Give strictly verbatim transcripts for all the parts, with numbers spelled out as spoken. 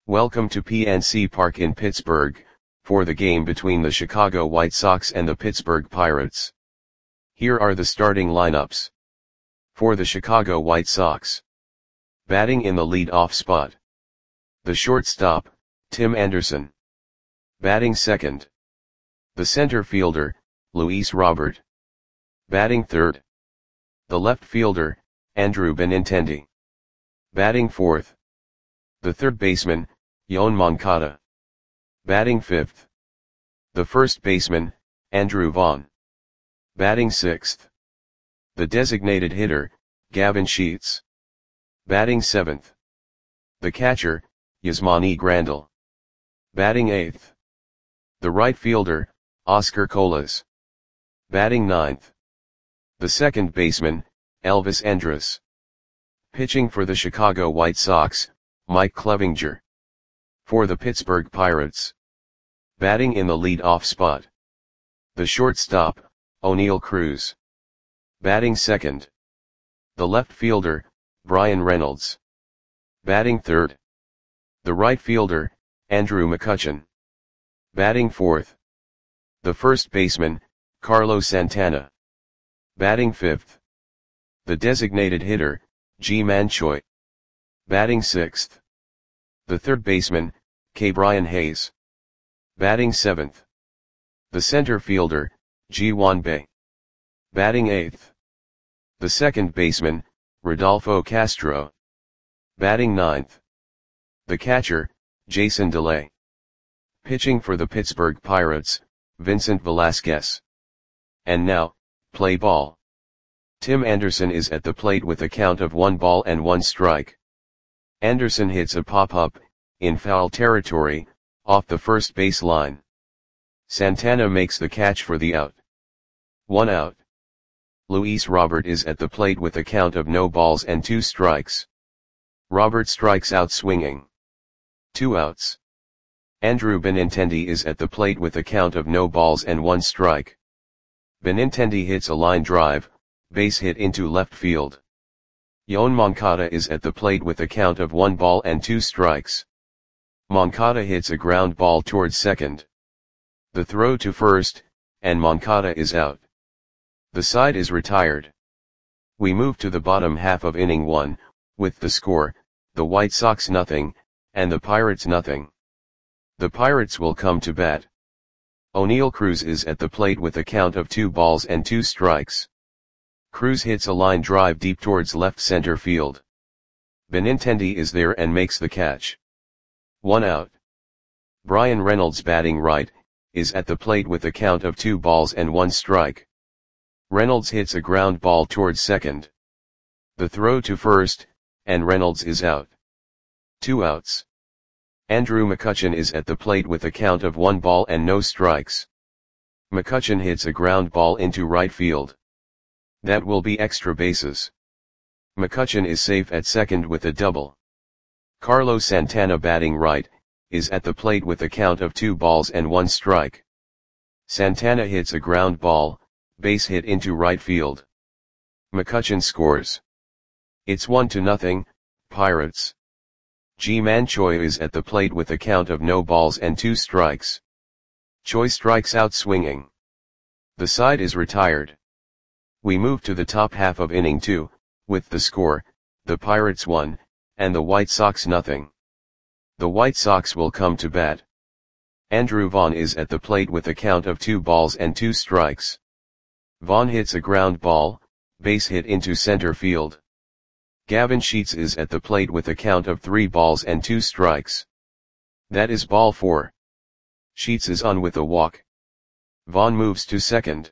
Welcome to P N C Park in Pittsburgh, for the game between the Chicago White Sox and the Pittsburgh Pirates. Here are the starting lineups. For the Chicago White Sox. Batting in the lead-off spot. The shortstop, Tim Anderson. Batting second. The center fielder, Luis Robert. Batting third. The left fielder, Andrew Benintendi. Batting fourth. The third baseman, Yoan Moncada. Batting fifth. The first baseman, Andrew Vaughn. Batting sixth. The designated hitter, Gavin Sheets. Batting seventh. The catcher, Yasmani Grandal. Batting eighth. The right fielder, Oscar Colas. Batting ninth. The second baseman, Elvis Andrus. Pitching for the Chicago White Sox, Mike Clevinger. For the Pittsburgh Pirates. Batting in the lead-off spot. The shortstop, Oneil Cruz. Batting second. The left fielder, Bryan Reynolds. Batting third. The right fielder, Andrew McCutchen. Batting fourth. The first baseman, Carlos Santana. Batting fifth. The designated hitter, Ji-Man Choi. Batting sixth. The third baseman, Ke'Bryan Hayes. Batting seventh. The center fielder, Ji-Hwan Bae. Batting eighth. The second baseman, Rodolfo Castro. Batting ninth. The catcher, Jason Delay. Pitching for the Pittsburgh Pirates, Vincent Velasquez. And now, play ball. Tim Anderson is at the plate with a count of one ball and one strike. Anderson hits a pop-up, in foul territory, off the first base line. Santana makes the catch for the out. One out. Luis Robert is at the plate with a count of no balls and two strikes. Robert strikes out swinging. Two outs. Andrew Benintendi is at the plate with a count of no balls and one strike. Benintendi hits a line drive, base hit into left field. Yoan Moncada is at the plate with a count of one ball and two strikes. Moncada hits a ground ball towards second. The throw to first, and Moncada is out. The side is retired. We move to the bottom half of inning one, with the score, the White Sox nothing, and the Pirates nothing. The Pirates will come to bat. Oneil Cruz is at the plate with a count of two balls and two strikes. Cruz hits a line drive deep towards left center field. Benintendi is there and makes the catch. One out. Bryan Reynolds, batting right, is at the plate with a count of two balls and one strike. Reynolds hits a ground ball towards second. The throw to first, and Reynolds is out. Two outs. Andrew McCutchen is at the plate with a count of one ball and no strikes. McCutchen hits a ground ball into right field. That will be extra bases. McCutchen is safe at second with a double. Carlos Santana, batting right, is at the plate with a count of two balls and one strike. Santana hits a ground ball, base hit into right field. McCutchen scores. It's one to nothing, Pirates. Ji-Man Choi is at the plate with a count of no balls and two strikes. Choi strikes out swinging. The side is retired. We move to the top half of inning two, with the score, the Pirates one, and the White Sox nothing. The White Sox will come to bat. Andrew Vaughn is at the plate with a count of two balls and two strikes. Vaughn hits a ground ball, base hit into center field. Gavin Sheets is at the plate with a count of three balls and two strikes. That is ball four. Sheets is on with a walk. Vaughn moves to second.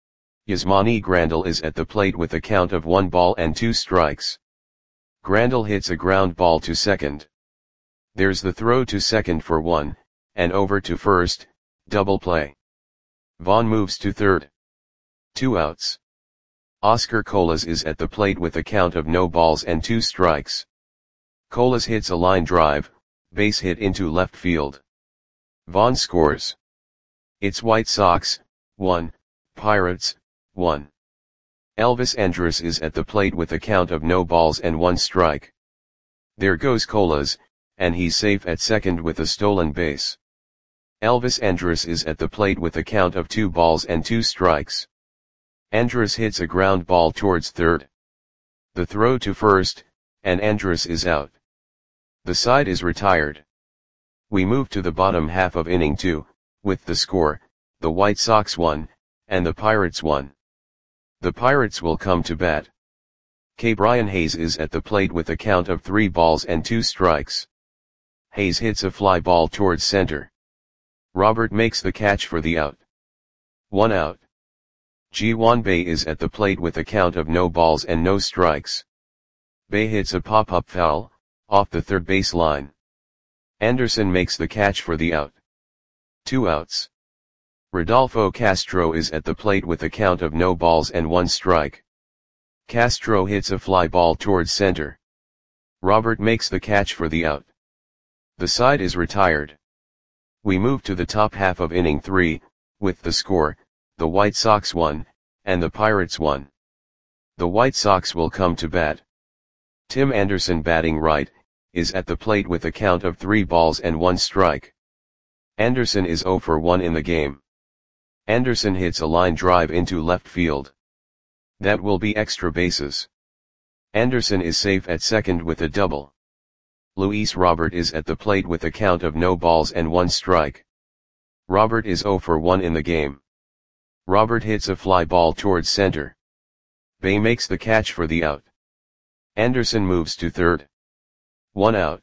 Yasmani Grandal is at the plate with a count of one ball and two strikes. Grandal hits a ground ball to second. There's the throw to second for one, and over to first, double play. Vaughn moves to third. Two outs. Oscar Colas is at the plate with a count of no balls and two strikes. Colas hits a line drive, base hit into left field. Vaughn scores. It's White Sox, one, Pirates, one. Elvis Andrus is at the plate with a count of no balls and one strike. There goes Colas, and he's safe at second with a stolen base. Elvis Andrus is at the plate with a count of two balls and two strikes. Andrus hits a ground ball towards third. The throw to first, and Andrus is out. The side is retired. We move to the bottom half of inning two, with the score, the White Sox won, and the Pirates won. The Pirates will come to bat. K. Brian Hayes is at the plate with a count of three balls and two strikes. Hayes hits a fly ball towards center. Robert makes the catch for the out. One out. Ji Hwan Bae is at the plate with a count of no balls and no strikes. Bae hits a pop-up foul, off the third base line. Anderson makes the catch for the out. Two outs. Rodolfo Castro is at the plate with a count of no balls and one strike. Castro hits a fly ball towards center. Robert makes the catch for the out. The side is retired. We move to the top half of inning three, with the score, the White Sox won, and the Pirates won. The White Sox will come to bat. Tim Anderson, batting right, is at the plate with a count of three balls and one strike. Anderson is zero for one in the game. Anderson hits a line drive into left field. That will be extra bases. Anderson is safe at second with a double. Luis Robert is at the plate with a count of no balls and one strike. Robert is zero for one in the game. Robert hits a fly ball towards center. Bae makes the catch for the out. Anderson moves to third. One out.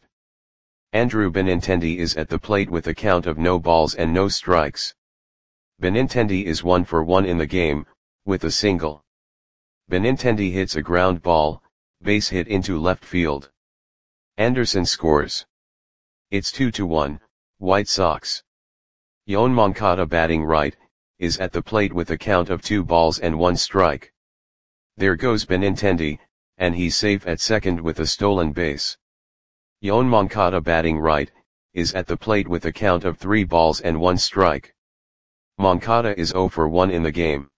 Andrew Benintendi is at the plate with a count of no balls and no strikes. Benintendi is one for one in the game, with a single. Benintendi hits a ground ball, base hit into left field. Anderson scores. It's two to one, White Sox. Yoan Moncada, batting right, is at the plate with a count of two balls and one strike. There goes Benintendi, and he's safe at second with a stolen base. Yoan Moncada, batting right, is at the plate with a count of three balls and one strike. Moncada is zero for one in the game.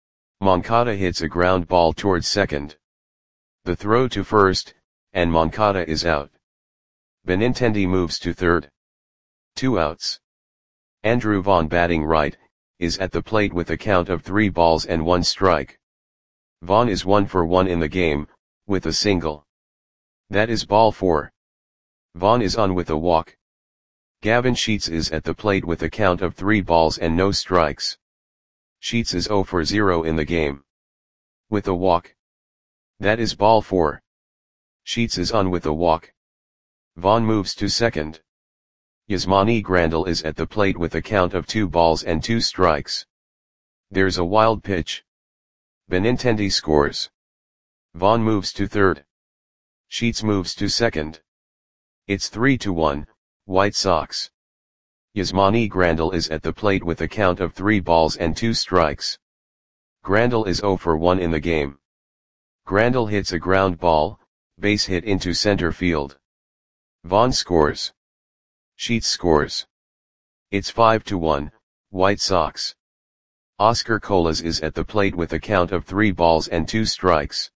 Moncada hits a ground ball towards second. The throw to first, and Moncada is out. Benintendi moves to third. Two outs. Andrew Vaughn, batting right, is at the plate with a count of three balls and one strike. Vaughn is one for one in the game, with a single. That is ball four. Vaughn is on with a walk. Gavin Sheets is at the plate with a count of three balls and no strikes. Sheets is zero for zero in the game. With a walk. That is ball four. Sheets is on with a walk. Vaughn moves to second. Yasmani Grandal is at the plate with a count of two balls and two strikes. There's a wild pitch. Benintendi scores. Vaughn moves to third. Sheets moves to second. It's three to one, White Sox. Yasmani Grandal is at the plate with a count of three balls and two strikes. Grandal is zero for one in the game. Grandal hits a ground ball, base hit into center field. Vaughn scores. Sheets scores. It's five to one, White Sox. Oscar Colas is at the plate with a count of three balls and two strikes.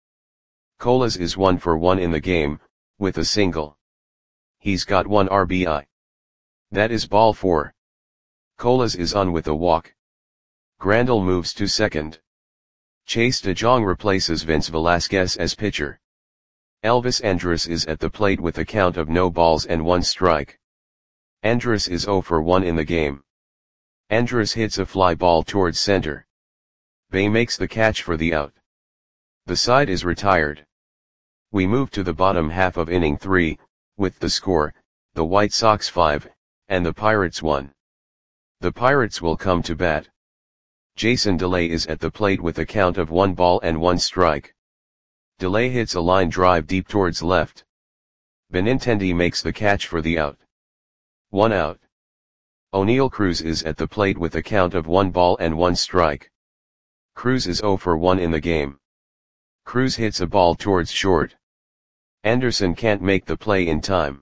Colas is one for one in the game, with a single. He's got one R B I. That is ball four. Colas is on with a walk. Grandal moves to second. Chase De Jong replaces Vince Velasquez as pitcher. Elvis Andrus is at the plate with a count of no balls and one strike. Andrus is zero for one in the game. Andrus hits a fly ball towards center. Bae makes the catch for the out. The side is retired. We move to the bottom half of inning three, with the score, the White Sox five, and the Pirates one. The Pirates will come to bat. Jason DeLay is at the plate with a count of one ball and one strike. DeLay hits a line drive deep towards left. Benintendi makes the catch for the out. One out. O'Neal Cruz is at the plate with a count of one ball and one strike. Cruz is zero for one in the game. Cruz hits a ball towards short. Anderson can't make the play in time.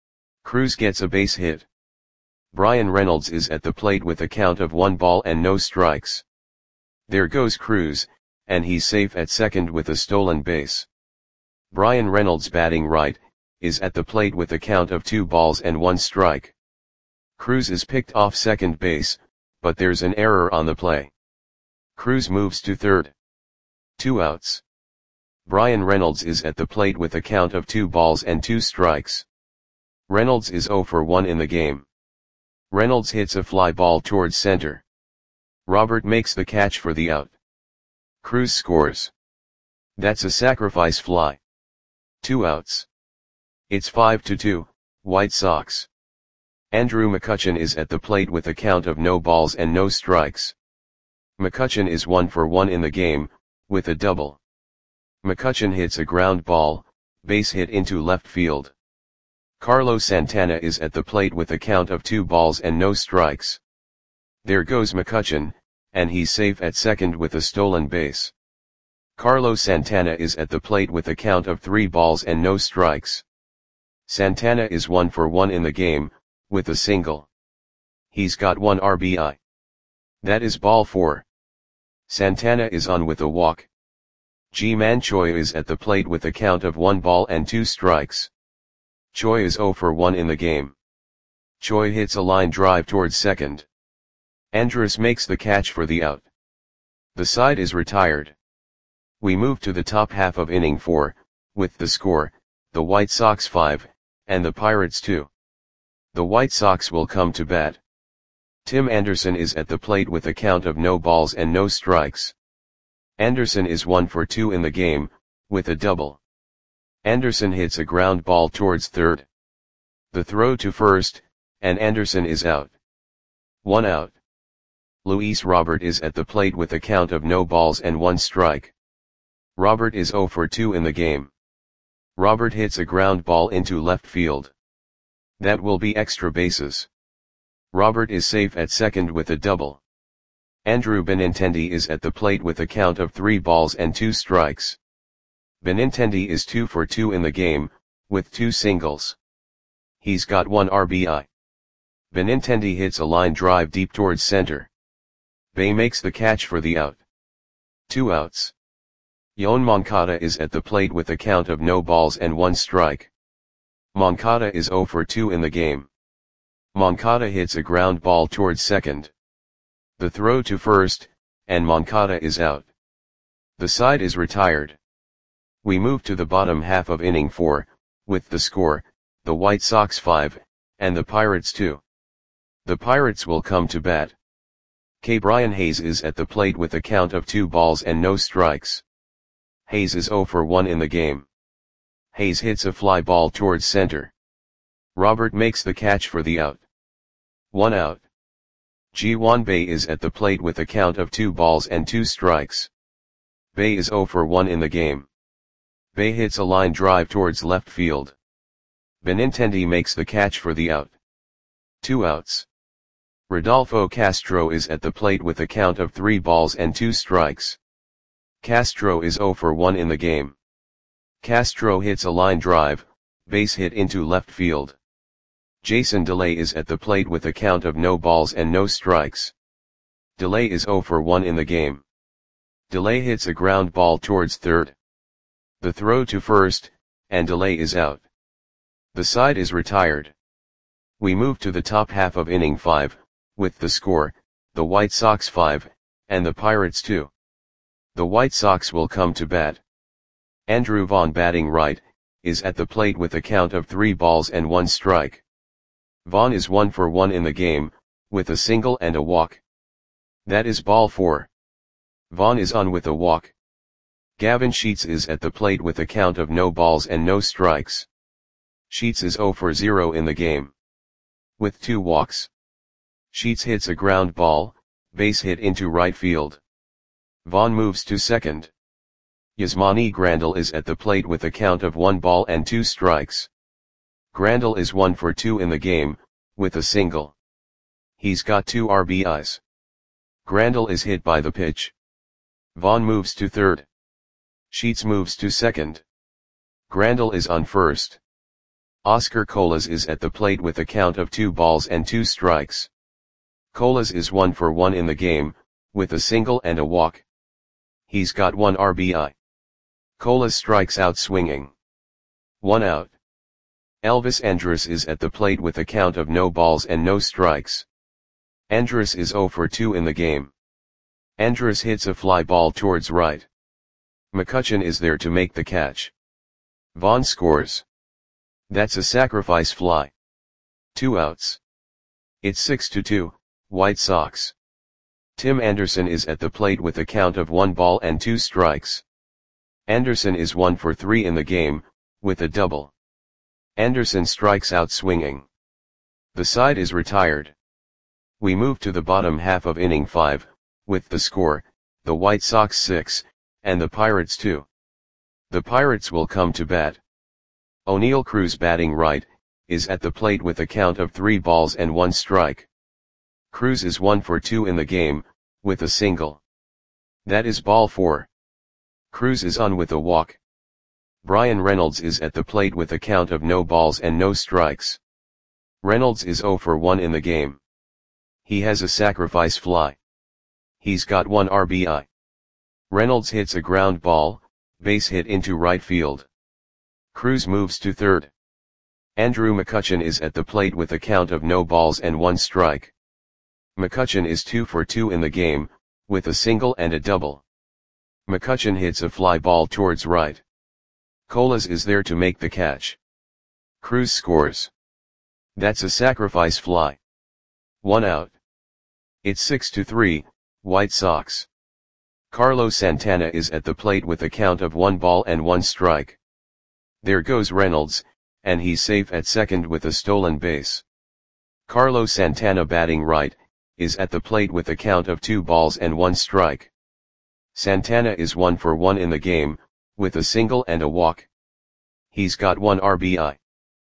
Cruz gets a base hit. Brian Reynolds is at the plate with a count of one ball and no strikes. There goes Cruz, and he's safe at second with a stolen base. Brian Reynolds, batting right, is at the plate with a count of two balls and one strike. Cruz is picked off second base, but there's an error on the play. Cruz moves to third. Two outs. Bryan Reynolds is at the plate with a count of two balls and two strikes. Reynolds is oh for one in the game. Reynolds hits a fly ball towards center. Robert makes the catch for the out. Cruz scores. That's a sacrifice fly. Two outs. It's five to two, White Sox. Andrew McCutchen is at the plate with a count of no balls and no strikes. McCutchen is one for one in the game, with a double. McCutchen hits a ground ball, base hit into left field. Carlos Santana is at the plate with a count of two balls and no strikes. There goes McCutchen, and he's safe at second with a stolen base. Carlos Santana is at the plate with a count of three balls and no strikes. Santana is one for one in the game, with a single. He's got one R B I. That is ball four. Santana is on with a walk. Ji-Man Choi is at the plate with a count of one ball and two strikes. Choi is oh for one in the game. Choi hits a line drive towards second. Andrus makes the catch for the out. The side is retired. We move to the top half of inning four, with the score, the White Sox five, and the Pirates two. The White Sox will come to bat. Tim Anderson is at the plate with a count of no balls and no strikes. Anderson is one for two in the game, with a double. Anderson hits a ground ball towards third. The throw to first, and Anderson is out. One out. Luis Robert is at the plate with a count of no balls and one strike. Robert is oh for two in the game. Robert hits a ground ball into left field. That will be extra bases. Robert is safe at second with a double. Andrew Benintendi is at the plate with a count of three balls and two strikes. Benintendi is two for two in the game, with two singles. He's got one R B I. Benintendi hits a line drive deep towards center. Bay makes the catch for the out. Two outs. Yoan Moncada is at the plate with a count of no balls and one strike. Moncada is oh for two in the game. Moncada hits a ground ball towards second. The throw to first, and Moncada is out. The side is retired. We move to the bottom half of inning four, with the score, the White Sox five, and the Pirates two. The Pirates will come to bat. K. Brian Hayes is at the plate with a count of two balls and no strikes. Hayes is oh for one in the game. Hayes hits a fly ball towards center. Robert makes the catch for the out. One out. Ji-Hwan Bae is at the plate with a count of two balls and two strikes. Bae is oh for one in the game. Bae hits a line drive towards left field. Benintendi makes the catch for the out. Two outs. Rodolfo Castro is at the plate with a count of three balls and two strikes. Castro is oh for one in the game. Castro hits a line drive, base hit into left field. Jason DeLay is at the plate with a count of no balls and no strikes. DeLay is oh for one in the game. DeLay hits a ground ball towards third. The throw to first, and DeLay is out. The side is retired. We move to the top half of inning five, with the score, the White Sox five, and the Pirates two. The White Sox will come to bat. Andrew Vaughn, batting right, is at the plate with a count of three balls and one strike. Vaughn is one for one in the game, with a single and a walk. That is ball four. Vaughn is on with a walk. Gavin Sheets is at the plate with a count of no balls and no strikes. Sheets is oh for zero in the game. With two walks. Sheets hits a ground ball, base hit into right field. Vaughn moves to second. Yasmani Grandal is at the plate with a count of one ball and two strikes. Grandal is one for two in the game, with a single. He's got two R B Is. Grandal is hit by the pitch. Vaughn moves to third. Sheets moves to second. Grandal is on first. Oscar Colas is at the plate with a count of two balls and two strikes. Colas is one for one in the game, with a single and a walk. He's got one R B I. Colas strikes out swinging. One out. Elvis Andrus is at the plate with a count of no balls and no strikes. Andrus is zero for two in the game. Andrus hits a fly ball towards right. McCutchen is there to make the catch. Vaughn scores. That's a sacrifice fly. Two outs. It's six to two, White Sox. Tim Anderson is at the plate with a count of one ball and two strikes. Anderson is one for three in the game, with a double. Anderson strikes out swinging. The side is retired. We move to the bottom half of inning five, with the score, the White Sox six, and the Pirates two. The Pirates will come to bat. O'Neill Cruz, batting right, is at the plate with a count of three balls and one strike. Cruz is one for two in the game, with a single. That is ball four. Cruz is on with a walk. Bryan Reynolds is at the plate with a count of no balls and no strikes. Reynolds is zero for one in the game. He has a sacrifice fly. He's got one R B I. Reynolds hits a ground ball, base hit into right field. Cruz moves to third. Andrew McCutchen is at the plate with a count of no balls and one strike. McCutchen is two for two in the game, with a single and a double. McCutchen hits a fly ball towards right. Colas is there to make the catch. Cruz scores. That's a sacrifice fly. One out. It's six to three, White Sox. Carlos Santana is at the plate with a count of one ball and one strike. There goes Reynolds, and he's safe at second with a stolen base. Carlos Santana, batting right, is at the plate with a count of two balls and one strike. Santana is one for one in the game, with a single and a walk. He's got one R B I.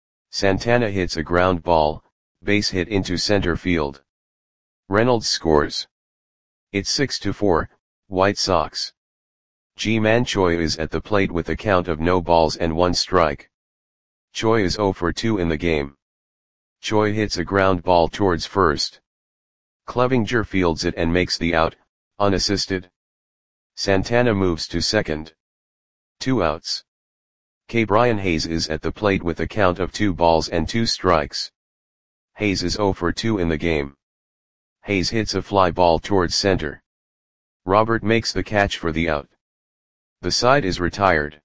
Santana hits a ground ball, base hit into center field. Reynolds scores. It's six to four, White Sox. Ji-Man Choi is at the plate with a count of no balls and one strike. Choi is zero for two in the game. Choi hits a ground ball towards first. Clevinger fields it and makes the out, unassisted. Santana moves to second. Two outs. K. Brian Hayes is at the plate with a count of two balls and two strikes. Hayes is zero for two in the game. Hayes hits a fly ball towards center. Robert makes the catch for the out. The side is retired.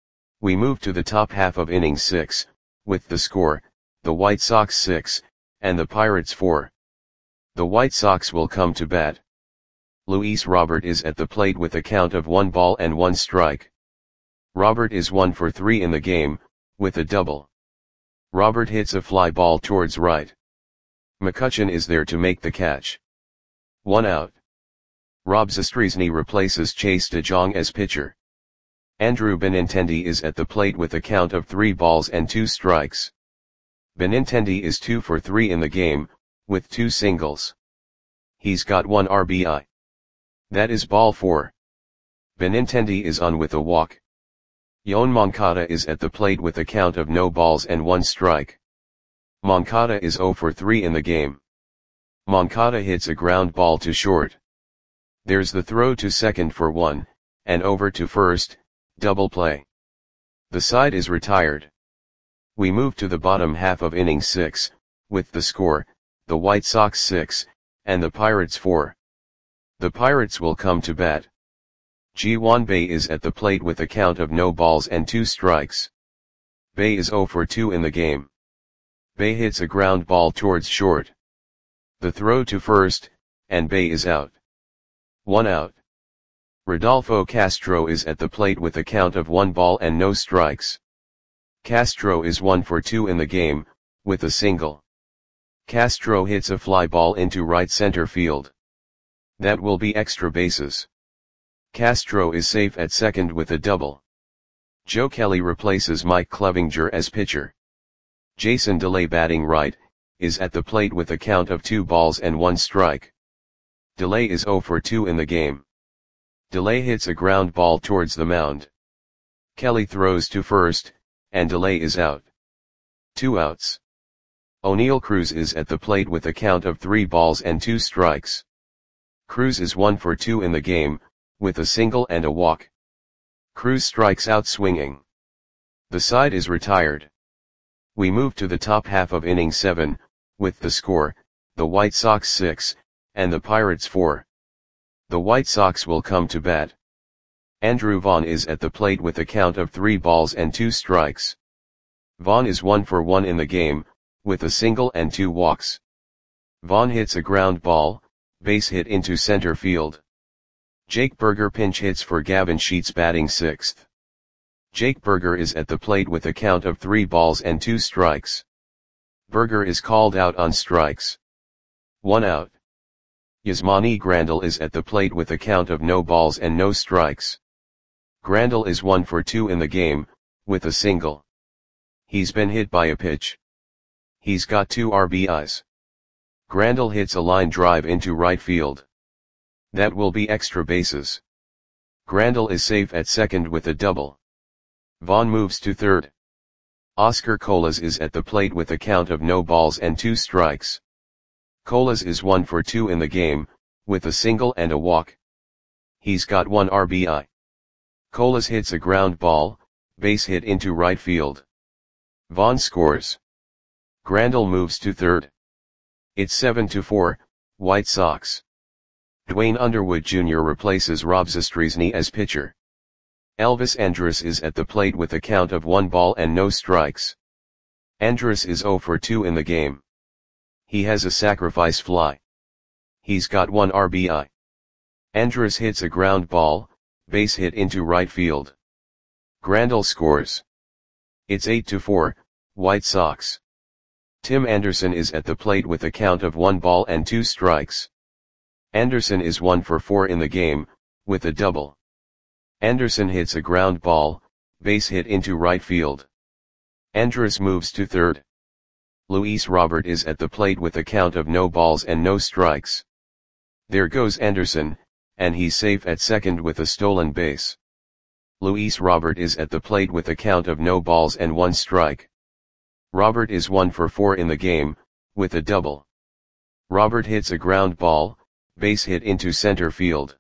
We move to the top half of inning six, with the score, the White Sox six, and the Pirates four. The White Sox will come to bat. Luis Robert is at the plate with a count of one ball and one strike. Robert is one for three in the game, with a double. Robert hits a fly ball towards right. McCutchen is there to make the catch. One out. Rob Zastryzny replaces Chase DeJong as pitcher. Andrew Benintendi is at the plate with a count of three balls and two strikes. Benintendi is two for three in the game, with two singles. He's got one R B I. That is ball four. Benintendi is on with a walk. Yoan Moncada is at the plate with a count of no balls and one strike. Moncada is zero for three in the game. Moncada hits a ground ball to short. There's the throw to second for one, and over to first, double play. The side is retired. We move to the bottom half of inning six, with the score, the White Sox six, and the Pirates four. The Pirates will come to bat. Ji-Hwan Bae is at the plate with a count of no balls and two strikes. Bae is zero for two in the game. Bae hits a ground ball towards short. The throw to first, and Bae is out. One out. Rodolfo Castro is at the plate with a count of one ball and no strikes. Castro is one for two in the game, with a single. Castro hits a fly ball into right center field. That will be extra bases. Castro is safe at second with a double. Joe Kelly replaces Mike Clevinger as pitcher. Jason DeLay, batting right, is at the plate with a count of two balls and one strike. DeLay is zero for two in the game. DeLay hits a ground ball towards the mound. Kelly throws to first, and DeLay is out. Two outs. O'Neill Cruz is at the plate with a count of three balls and two strikes. Cruz is one for two in the game, with a single and a walk. Cruz strikes out swinging. The side is retired. We move to the top half of inning seven, with the score, the White Sox six, and the Pirates four. The White Sox will come to bat. Andrew Vaughn is at the plate with a count of three balls and two strikes. Vaughn is one for one in the game, with a single and two walks. Vaughn hits a ground ball, base hit into center field. Jake Burger pinch hits for Gavin Sheets batting sixth. Jake Burger is at the plate with a count of three balls and two strikes. Burger is called out on strikes. One out. Yasmani Grandal is at the plate with a count of no balls and no strikes. Grandal is one for two in the game, with a single. He's been hit by a pitch. He's got two R B Is. Grandal hits a line drive into right field. That will be extra bases. Grandal is safe at second with a double. Vaughn moves to third. Oscar Colas is at the plate with a count of no balls and two strikes. Colas is one for two in the game, with a single and a walk. He's got one R B I. Colas hits a ground ball, base hit into right field. Vaughn scores. Grandal moves to third. It's seven to four, White Sox. Dwayne Underwood Junior replaces Rob Zastryzny as pitcher. Elvis Andrus is at the plate with a count of one ball and no strikes. Andrus is zero for two in the game. He has a sacrifice fly. He's got one R B I. Andrus hits a ground ball, base hit into right field. Grandal scores. It's eight to four, White Sox. Tim Anderson is at the plate with a count of one ball and two strikes. Anderson is one for four in the game, with a double. Anderson hits a ground ball, base hit into right field. Andrus moves to third. Luis Robert is at the plate with a count of no balls and no strikes. There goes Anderson, and he's safe at second with a stolen base. Luis Robert is at the plate with a count of no balls and one strike. Robert is one for four in the game, with a double. Robert hits a ground ball, base hit into center field.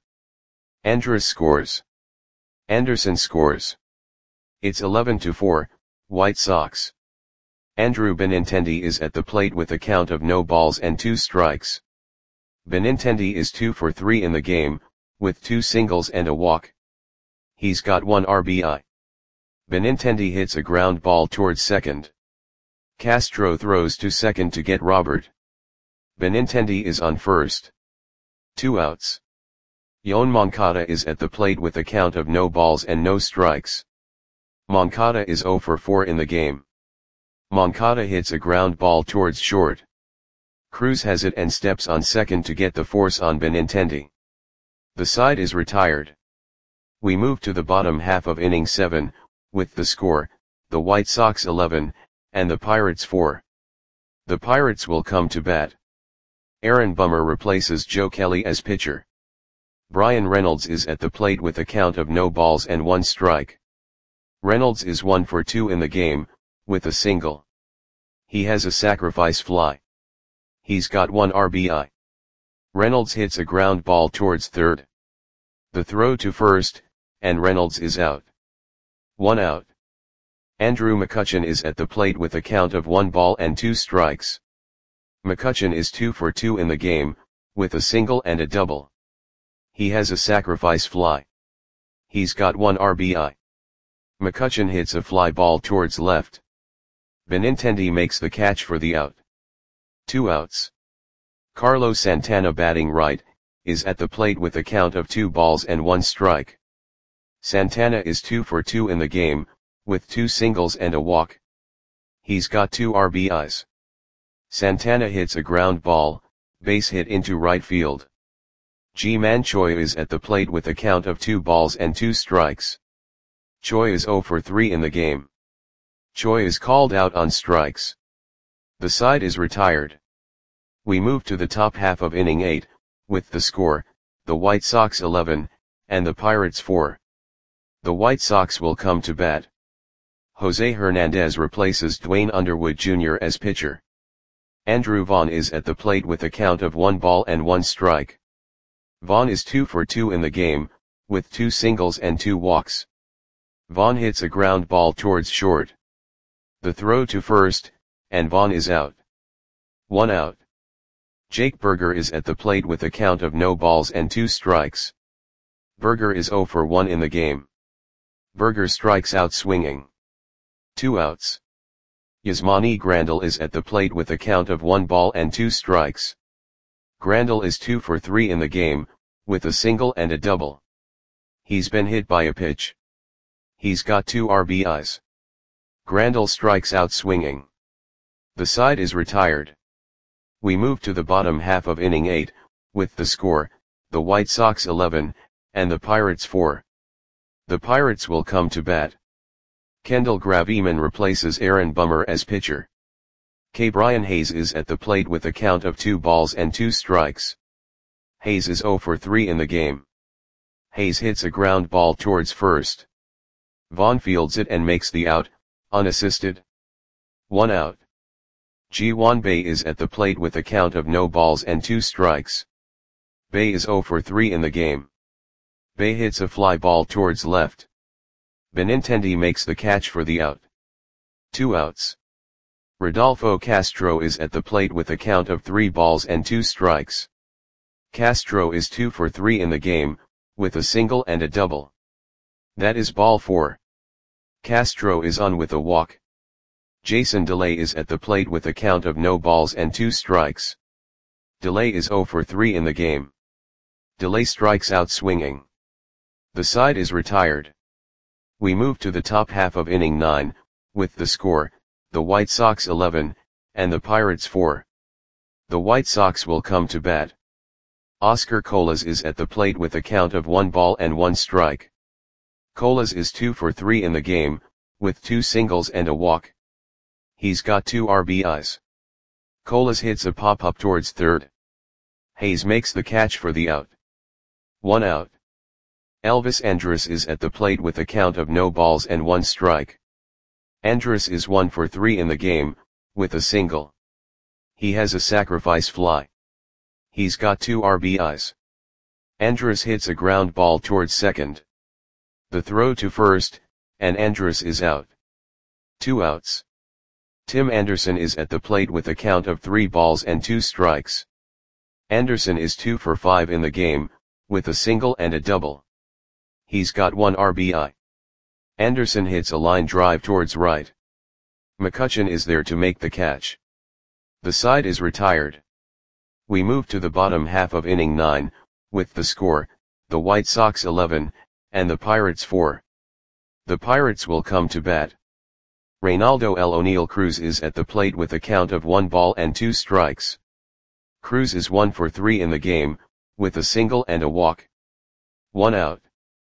Andrus scores. Anderson scores. It's eleven to four, White Sox. Andrew Benintendi is at the plate with a count of no balls and two strikes. Benintendi is two for three in the game, with two singles and a walk. He's got one R B I. Benintendi hits a ground ball towards second. Castro throws to second to get Robert. Benintendi is on first. Two outs. Yoan Moncada is at the plate with a count of no balls and no strikes. Moncada is zero for four in the game. Moncada hits a ground ball towards short. Cruz has it and steps on second to get the force on Benintendi. The side is retired. We move to the bottom half of inning seven, with the score, the White Sox eleven, and the Pirates four. The Pirates will come to bat. Aaron Bummer replaces Joe Kelly as pitcher. Brian Reynolds is at the plate with a count of no balls and one strike. Reynolds is one for two in the game, with a single. He has a sacrifice fly. He's got one R B I. Reynolds hits a ground ball towards third. The throw to first, and Reynolds is out. One out. Andrew McCutchen is at the plate with a count of one ball and two strikes. McCutchen is two for two in the game, with a single and a double. He has a sacrifice fly. He's got one R B I. McCutchen hits a fly ball towards left. Benintendi makes the catch for the out. Two outs. Carlos Santana batting right, is at the plate with a count of two balls and one strike. Santana is two for two in the game, with two singles and a walk. He's got two R B Is. Santana hits a ground ball, base hit into right field. Ji-Man Choi is at the plate with a count of two balls and two strikes. Choi is zero for three in the game. Choi is called out on strikes. The side is retired. We move to the top half of inning eight, with the score, the White Sox eleven, and the Pirates four. The White Sox will come to bat. Jose Hernandez replaces Dwayne Underwood Junior as pitcher. Andrew Vaughn is at the plate with a count of one ball and one strike. Vaughn is two for two in the game, with two singles and two walks. Vaughn hits a ground ball towards short. The throw to first, and Vaughn is out. One out. Jake Burger is at the plate with a count of no balls and two strikes. Burger is zero for one in the game. Burger strikes out swinging. Two outs. Yasmani Grandal is at the plate with a count of one ball and two strikes. Grandal is two for three in the game, with a single and a double. He's been hit by a pitch. He's got two R B Is. Grandal strikes out swinging. The side is retired. We move to the bottom half of inning eight, with the score, the White Sox eleven, and the Pirates four. The Pirates will come to bat. Kendall Graveman replaces Aaron Bummer as pitcher. K. Brian Hayes is at the plate with a count of two balls and two strikes. Hayes is zero for three in the game. Hayes hits a ground ball towards first. Vaughn fields it and makes the out, unassisted. One out. Ji-Hwan Bae is at the plate with a count of no balls and two strikes. Bae is zero for three in the game. Bae hits a fly ball towards left. Benintendi makes the catch for the out. Two outs. Rodolfo Castro is at the plate with a count of three balls and two strikes. Castro is two for three in the game, with a single and a double. That is ball four. Castro is on with a walk. Jason DeLay is at the plate with a count of no balls and two strikes. DeLay is zero for three in the game. DeLay strikes out swinging. The side is retired. We move to the top half of inning nine, with the score, the White Sox eleven, and the Pirates four. The White Sox will come to bat. Oscar Colas is at the plate with a count of one ball and one strike. Colas is two for three in the game, with two singles and a walk. He's got two R B Is. Colas hits a pop-up towards third. Hayes makes the catch for the out. One out. Elvis Andrus is at the plate with a count of no balls and one strike. Andrus is one for three in the game, with a single. He has a sacrifice fly. He's got two R B Is. Andrus hits a ground ball towards second. The throw to first, and Andrus is out. Two outs. Tim Anderson is at the plate with a count of three balls and two strikes. Anderson is two for five in the game, with a single and a double. He's got one R B I. Anderson hits a line drive towards right. McCutchen is there to make the catch. The side is retired. We move to the bottom half of inning nine, with the score, the White Sox eleven, and the Pirates four. The Pirates will come to bat. Reynaldo L. O'Neill Cruz is at the plate with a count of one ball and two strikes. Cruz is one for three in the game, with a single and a walk. One out.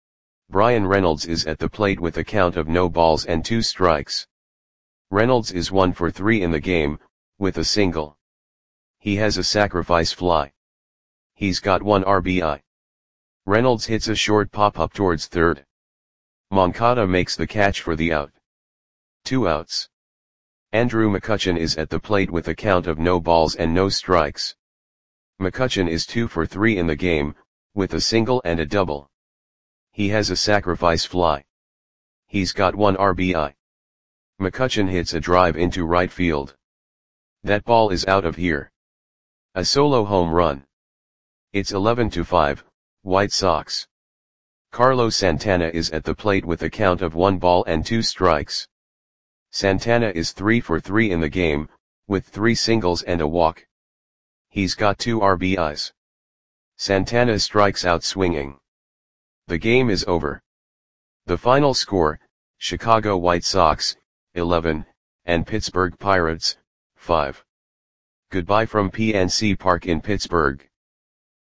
Brian Reynolds is at the plate with a count of no balls and two strikes. Reynolds is one for three in the game, with a single. He has a sacrifice fly. He's got one R B I. Reynolds hits a short pop-up towards third. Moncada makes the catch for the out. Two outs. Andrew McCutchen is at the plate with a count of no balls and no strikes. McCutchen is two for three in the game, with a single and a double. He has a sacrifice fly. He's got one R B I. McCutchen hits a drive into right field. That ball is out of here. A solo home run. It's eleven to five, White Sox. Carlos Santana is at the plate with a count of one ball and two strikes. Santana is three for three in the game, with three singles and a walk. He's got two R B Is. Santana strikes out swinging. The game is over. The final score, Chicago White Sox, eleven, and Pittsburgh Pirates, five. Goodbye from P N C Park in Pittsburgh.